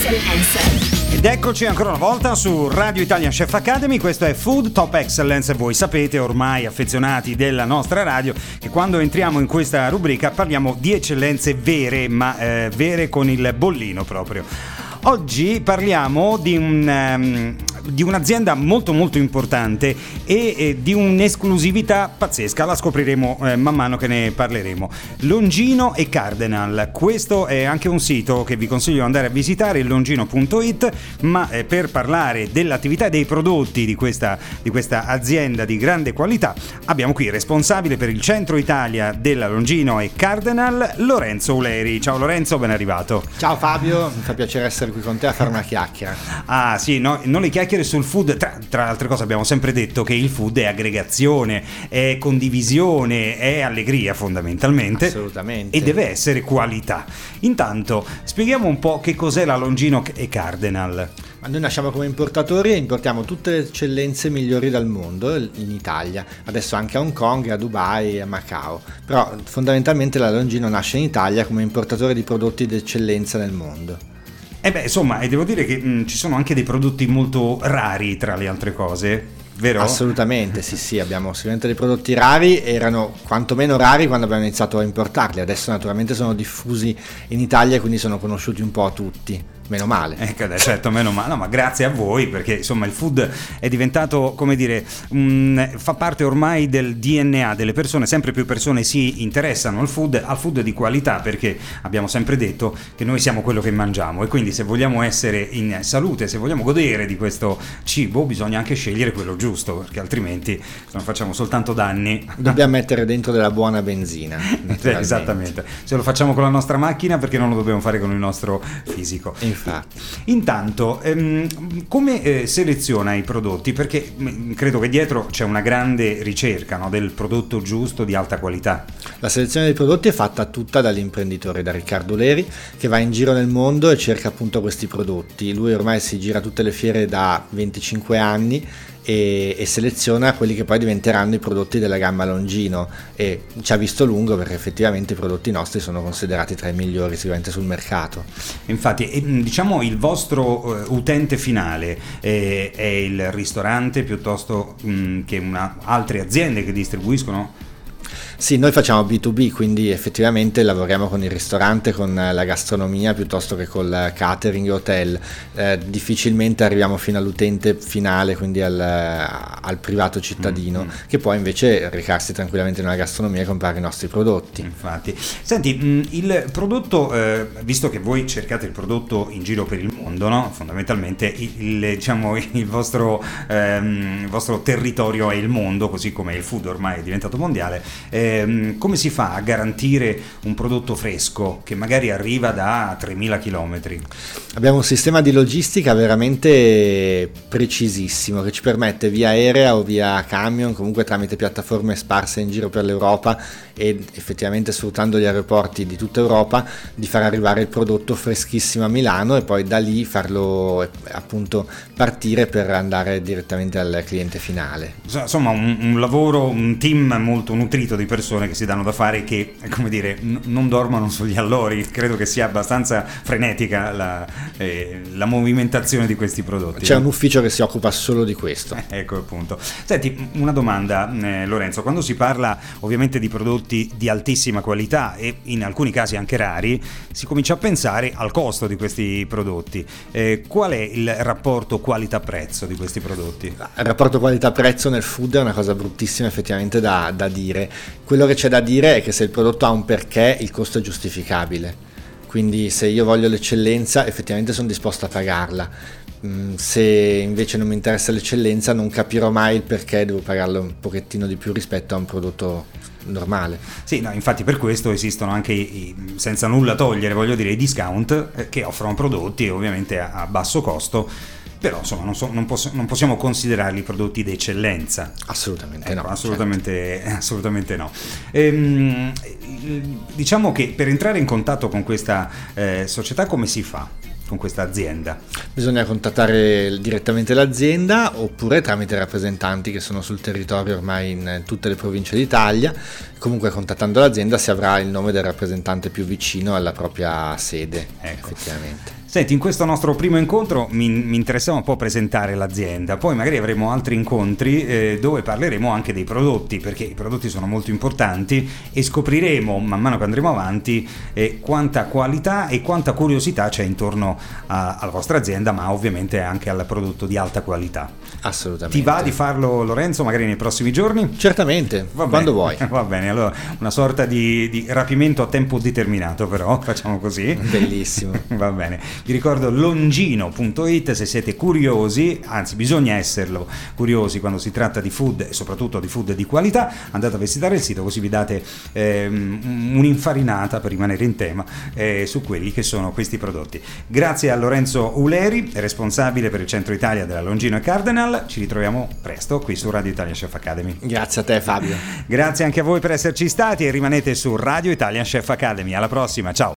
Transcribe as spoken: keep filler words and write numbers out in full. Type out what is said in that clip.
Eccellenza. Ed eccoci ancora una volta su Radio Italian Chef Academy. Questo è Food Top Excellence. Voi sapete, ormai affezionati della nostra radio, che quando entriamo in questa rubrica parliamo di eccellenze vere, ma eh, vere con il bollino proprio. Oggi parliamo di, un, um, di un'azienda molto molto importante e, e di un'esclusività pazzesca. La scopriremo eh, man mano che ne parleremo. Longino e Cardinal. Questo è anche un sito che vi consiglio di andare a visitare, longino punto it, ma eh, per parlare dell'attività e dei prodotti di questa, di questa azienda di grande qualità abbiamo qui il responsabile per il centro Italia della Longino e Cardinal, Lorenzo Uleri. Ciao Lorenzo, ben arrivato. Ciao Fabio, mi fa piacere essere qui con te a fare una chiacchiera. Ah sì, no, non le chiacchiere sul food. Tra, tra altre cose abbiamo sempre detto che il food è aggregazione, è condivisione, è allegria fondamentalmente. Assolutamente. E deve essere qualità. Intanto spieghiamo un po' che cos'è la Longino e Cardinal. Ma noi nasciamo come importatori e importiamo tutte le eccellenze migliori dal mondo in Italia, adesso anche a Hong Kong, a Dubai e a Macao, però fondamentalmente la Longino nasce in Italia come importatore di prodotti d'eccellenza nel mondo. E beh, insomma, e devo dire che mh, ci sono anche dei prodotti molto rari tra le altre cose, vero? Assolutamente, sì sì, abbiamo sicuramente dei prodotti rari, erano quantomeno rari quando abbiamo iniziato a importarli, adesso naturalmente sono diffusi in Italia e quindi sono conosciuti un po' a tutti. Meno male. Ecco, certo, meno male. No, ma grazie a voi, perché insomma il food è diventato, come dire, mh, fa parte ormai del D N A delle persone. Sempre più persone si interessano al food, al food di qualità, perché abbiamo sempre detto che noi siamo quello che mangiamo, e quindi se vogliamo essere in salute, se vogliamo godere di questo cibo, bisogna anche scegliere quello giusto, perché altrimenti non facciamo soltanto danni. Dobbiamo mettere dentro della buona benzina. Esattamente. Se lo facciamo con la nostra macchina, perché non lo dobbiamo fare con il nostro fisico. Infatti. Intanto, ehm, come eh, seleziona i prodotti? Perché mh, credo che dietro c'è una grande ricerca, no, del prodotto giusto di alta qualità. La selezione dei prodotti è fatta tutta dall'imprenditore, da Riccardo Leri, che va in giro nel mondo e cerca appunto questi prodotti. Lui ormai si gira tutte le fiere da venticinque anni e, e seleziona quelli che poi diventeranno i prodotti della gamma Longino, e ci ha visto lungo perché effettivamente i prodotti nostri sono considerati tra i migliori sicuramente sul mercato. Infatti, e, diciamo, il vostro uh, utente finale eh, è il ristorante piuttosto mh, che una, altre aziende che distribuiscono? Sì, noi facciamo B due B, quindi effettivamente lavoriamo con il ristorante, con la gastronomia piuttosto che col catering e hotel. Eh, difficilmente arriviamo fino all'utente finale, quindi al, al privato cittadino, mm-hmm. che può invece recarsi tranquillamente nella gastronomia e comprare i nostri prodotti. Infatti, senti, il prodotto, eh, visto che voi cercate il prodotto in giro per il mondo, no? Fondamentalmente il, il, diciamo, il, vostro, ehm, il vostro territorio è il mondo, così come il food ormai è diventato mondiale. Eh, come si fa a garantire un prodotto fresco che magari arriva da tremila chilometri? Abbiamo un sistema di logistica veramente precisissimo che ci permette via aerea o via camion, comunque tramite piattaforme sparse in giro per l'Europa e effettivamente sfruttando gli aeroporti di tutta Europa, di far arrivare il prodotto freschissimo a Milano e poi da lì farlo appunto partire per andare direttamente al cliente finale. Insomma, un, un lavoro, un team molto nutrito di persone che si danno da fare, che, come dire, n- non dormono sugli allori. Credo che sia abbastanza frenetica la, eh, la movimentazione di questi prodotti. C'è un ufficio che si occupa solo di questo. Eh, ecco appunto. Senti, una domanda, eh, Lorenzo, quando si parla ovviamente di prodotti di altissima qualità e in alcuni casi anche rari, si comincia a pensare al costo di questi prodotti. Eh, qual è il rapporto qualità-prezzo di questi prodotti? Il rapporto qualità-prezzo nel food è una cosa bruttissima effettivamente da, da dire. Quello che c'è da dire è che se il prodotto ha un perché, il costo è giustificabile. Quindi se io voglio l'eccellenza, effettivamente sono disposto a pagarla. Se invece non mi interessa l'eccellenza, non capirò mai il perché devo pagarlo un pochettino di più rispetto a un prodotto normale. Sì, no, infatti per questo esistono anche i, senza nulla togliere, voglio dire, i discount eh, che offrono prodotti ovviamente a, a basso costo, però insomma non, so, non, posso, non possiamo considerarli prodotti d'eccellenza. Assolutamente ecco, no. Assolutamente, certo. assolutamente no. Ehm, diciamo che per entrare in contatto con questa eh, società come si fa? Con questa azienda? Bisogna contattare direttamente l'azienda oppure tramite rappresentanti che sono sul territorio ormai in tutte le province d'Italia. Comunque contattando l'azienda si avrà il nome del rappresentante più vicino alla propria sede, ecco. effettivamente. Senti, in questo nostro primo incontro mi, mi interessava un po' presentare l'azienda, poi magari avremo altri incontri eh, dove parleremo anche dei prodotti, perché i prodotti sono molto importanti e scopriremo man mano che andremo avanti eh, quanta qualità e quanta curiosità c'è intorno a, alla vostra azienda, ma ovviamente anche al prodotto di alta qualità. Assolutamente. Ti va di farlo, Lorenzo, magari nei prossimi giorni? Certamente, va quando bene, vuoi. Va bene, allora una sorta di, di rapimento a tempo determinato, però facciamo così. Bellissimo. Va bene. Vi ricordo longino punto it se siete curiosi, anzi bisogna esserlo curiosi quando si tratta di food e soprattutto di food di qualità. Andate a visitare il sito così vi date ehm, un'infarinata per rimanere in tema eh, su quelli che sono questi prodotti. Grazie a Lorenzo Uleri, responsabile per il centro Italia della Longino e Cardinal. Ci ritroviamo presto qui su Radio Italian Chef Academy. Grazie a te, Fabio. Grazie anche a voi per esserci stati e rimanete su Radio Italian Chef Academy. Alla prossima, ciao.